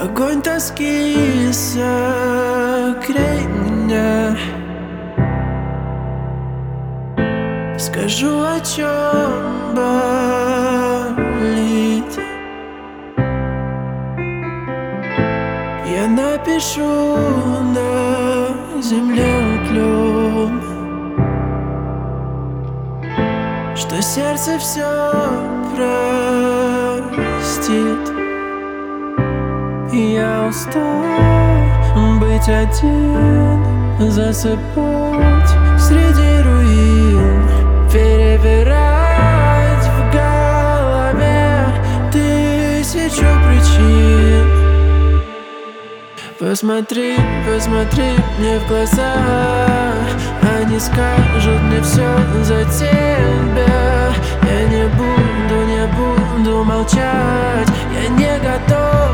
Огонь тоски согрей меня. Скажу, о чем болит. Я напишу на земле углем, что сердце все простит. Я устал быть один, засыпать среди руин, перебирать в голове тысячу причин. Посмотри, посмотри мне в глаза, они скажут мне все за тебя. Я не буду молчать, я не готов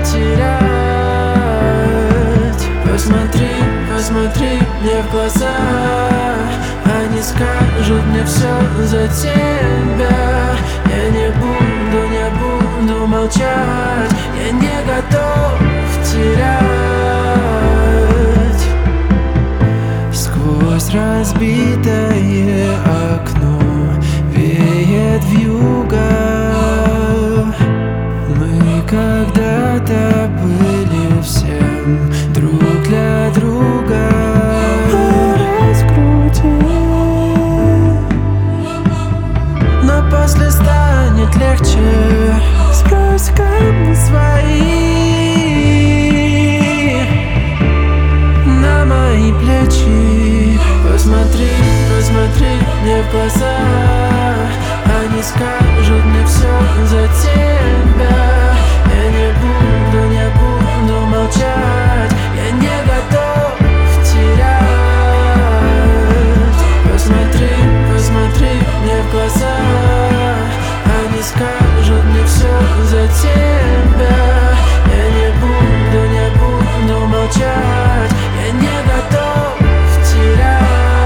терять. Посмотри, посмотри мне в глаза, они скажут мне все за тебя. Я не буду молчать, я не готов терять. Сквозь разбитое окно веет вьюга. Мы когда-то были всем друг для друга. Раскрути, но после станет легче. Сбрось камни свои на мои плечи. Посмотри, посмотри мне в глаза, они скажут мне все за тебя. Я не буду молчать, я не готов терять. Посмотри, посмотри мне в глаза, они скажут мне все за тебя. Я не буду молчать, я не готов терять.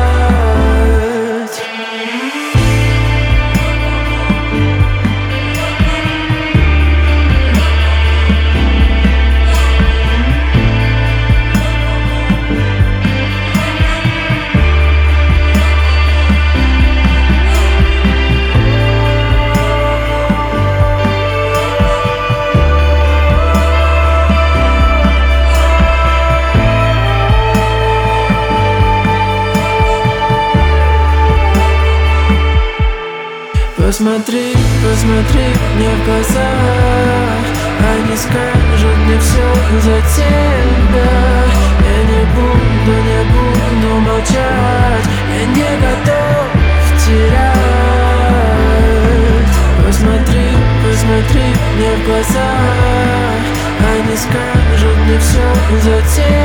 Посмотри, посмотри мне в глаза, они скажут мне все за тебя. Я не буду молчать, я не готов терять. Посмотри, посмотри мне в глаза, они скажут мне все за тебя.